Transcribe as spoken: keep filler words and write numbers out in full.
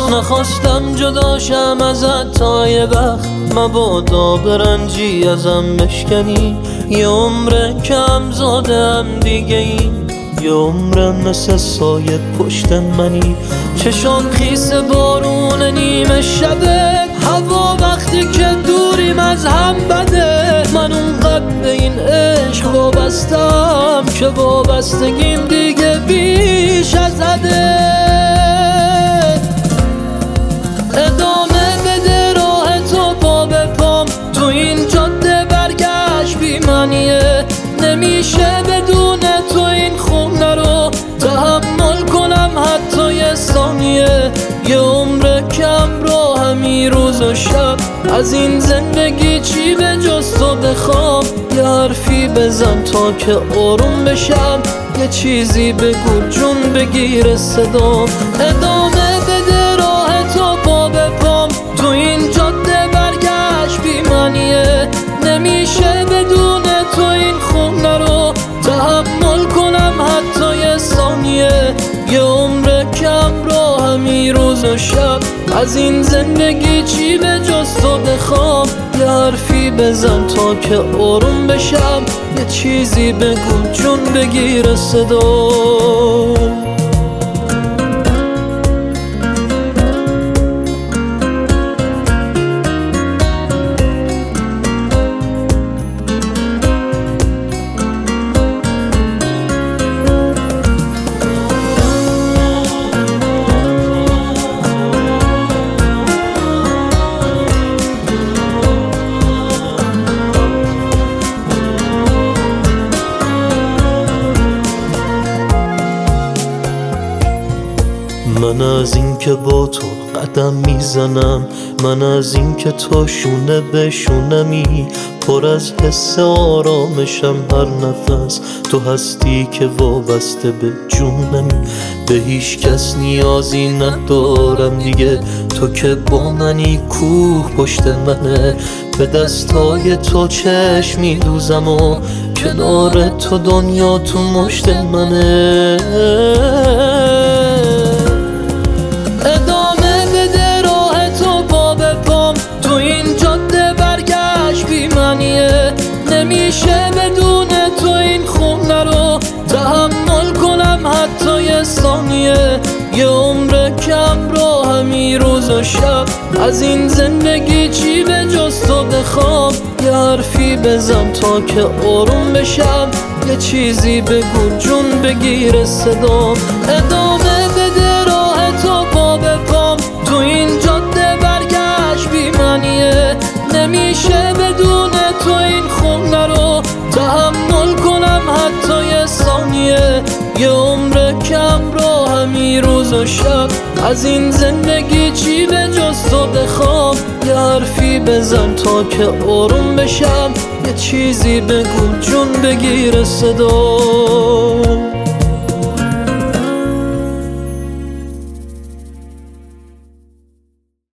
نخواستم جداشم ازت تا یه وقت، مبادا برنجی ازم بشکنی. یه عمره کم زادم دیگه این، یه عمره مثل سایه پشت منی. چشام خیس بارون نیمه شبه، هوا وقتی که دوریم از هم بده. من اونقدر به این عشق وابستم که وابستگیم دیگه بیش از حده. ادامه بده راه تو پا به پام، تو این جاده برگشت بی معنیه. نمیشه بدون تو این خونه رو تحمل کنم حتی یه ثانیه. یه عمر کم رو همین روز و شب، از این زندگی چی به جز تو بخوام. یه حرفی بزن تا که آروم بشم، یه چیزی بگو جون بگیر صدام. ادامه بده راه تو پا به پام، تو این جاده برگشت بی معنیه. نمیشه بدون تو این خونه رو تحمل کنم حتی یه ثانیه. یه عمر کم رو همین روز و شب، از این زندگی چی به جز تو بخوام. یه حرفی بزن تا که آروم بشم، یه چیزی بگو جون بگیر صدام. من از این که با تو قدم میزنم، من از این که تو شونه به شونمی، پر از حس آرامشم هر نفس. تو هستی که وابسته به جونمی، به هیچ کس نیازی ندارم دیگه. تو که با منی کوه پشت منه، به دستای تو چشم میدوزم و کنار تو دنیا تو مشت منه. ادامه بده راه تو پا به پام، تو این جاده برگشت بی معنیه. نمیشه بدون تو این خونه رو تحمل کنم حتی یه ثانیه. یه عمر کم رو همین روز و شب، از این زندگی چی به جز تو بخوام. یه حرفی بزن تا که آروم بشم، یه چیزی بگو جون بگیر صدام. ادامه بده راه تو پا به پام، تو این جاده برگشت بی معنیه. نمیشه بدون تو این خونه رو تحمل کنم حتی یه ثانیه. یه عمر کم رو همین روز و شب، از این زندگی چی به جز تو بخوام. یه حرفی بزن تا که آروم بشم، یه چیزی بگو جون بگیر صدا.